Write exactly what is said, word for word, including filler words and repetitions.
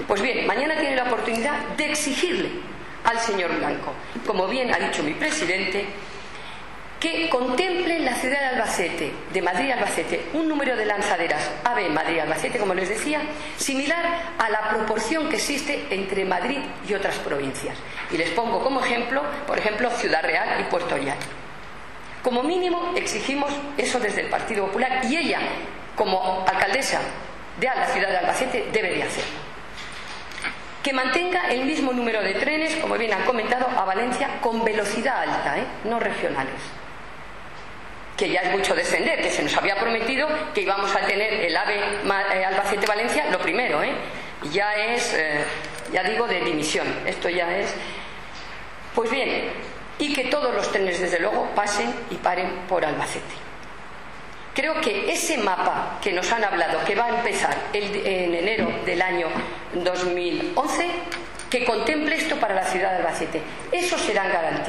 Pues bien, mañana tiene la oportunidad de exigirle al señor Blanco, como bien ha dicho mi presidente, que contemple en la ciudad de Albacete, de Madrid-Albacete, un número de lanzaderas AVE Madrid-Albacete, como les decía, similar a la proporción que existe entre Madrid y otras provincias. Y les pongo como ejemplo, por ejemplo, Ciudad Real y Puerto Llano. Como mínimo exigimos eso desde el Partido Popular, y ella, como alcaldesa de la ciudad de Albacete, debe de hacerlo. Que mantenga el mismo número de trenes, como bien han comentado, a Valencia con velocidad alta, ¿eh? No regionales. Que ya es mucho descender, que se nos había prometido que íbamos a tener el AVE Albacete-Valencia, lo primero, ¿eh? Ya es, eh, ya digo, de dimisión. Esto ya es... Pues bien, y que todos los trenes, desde luego, pasen y paren por Albacete. Creo que ese mapa que nos han hablado, que va a empezar el, en enero del año dos mil once, que contemple esto para la ciudad de Albacete, eso será garantía.